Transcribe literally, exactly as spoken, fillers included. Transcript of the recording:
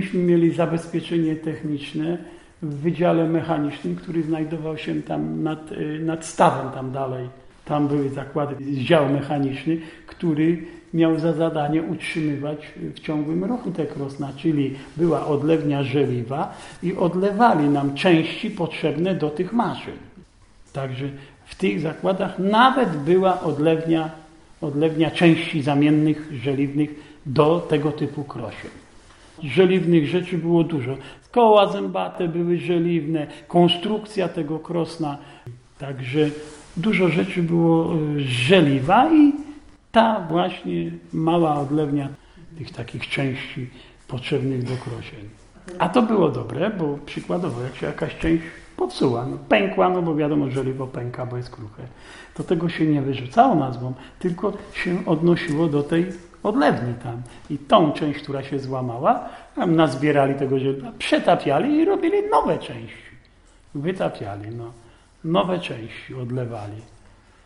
myśmy mieli zabezpieczenie techniczne w Wydziale Mechanicznym, który znajdował się tam nad, nad stawem, tam dalej. Tam były zakłady, dział mechaniczny, który miał za zadanie utrzymywać w ciągłym ruchu te krosna, czyli była odlewnia żeliwa i odlewali nam części potrzebne do tych maszyn. Także w tych zakładach nawet była odlewnia, odlewnia części zamiennych, żeliwnych do tego typu krosien. Żeliwnych rzeczy było dużo. Koła zębate były żeliwne, konstrukcja tego krosna. Także dużo rzeczy było z żeliwa i ta właśnie mała odlewnia tych takich części potrzebnych do krosień. A to było dobre, bo przykładowo jak się jakaś część popsuła, no, pękła, no bo wiadomo, żeliwo pęka, bo jest kruche, to tego się nie wyrzucało nazwą, tylko się odnosiło do tej odlewni tam. I tą część, która się złamała, tam nazbierali tego żeliwa, przetapiali i robili nowe części. Wytapiali, no. Nowe części odlewali.